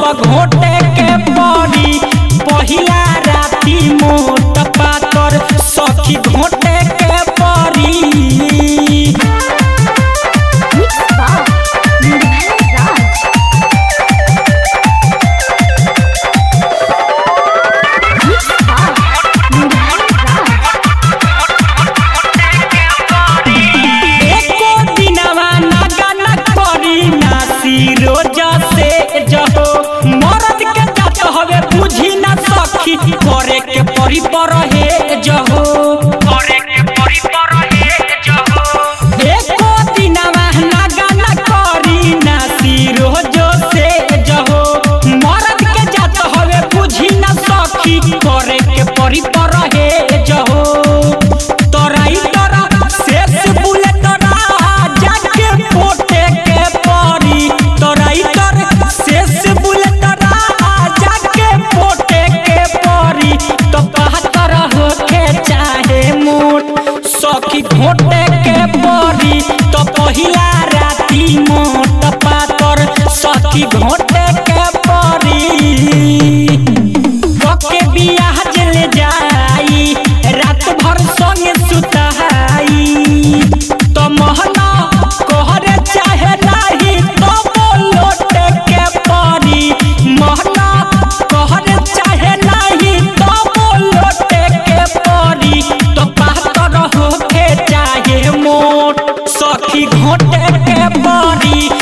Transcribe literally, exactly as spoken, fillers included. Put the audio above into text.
घोटे के परी पहिला राती मोट पातर सखी घोटे के परी। करे के परी पर हे जहो करे के परी पर हे जहो एको दिनवा ना गाना करी ना सिरो जो से जहो मरद के जात हवे बुझी ना सखी करे के परी पर हे जहो तोराई तोरा शेष बुले तोरा जाके पोटे के परी तोराई तोरा शेष बुले तोरा जाके पोटे के परी तो बहत्तर होके चाहे मोट सखी घोटे के परी तो पहिला राती मोट पातर सखी घोटे के परी। बके बियाह जले जाई रात भर संगे सुताई तो महना कहरे चाहे नाही तो बोलोटे के परी महना कहरे चाहे नाही तो बोलोटे के परी तो बहत्तर होके चाहे मोट सखी घोटे के परी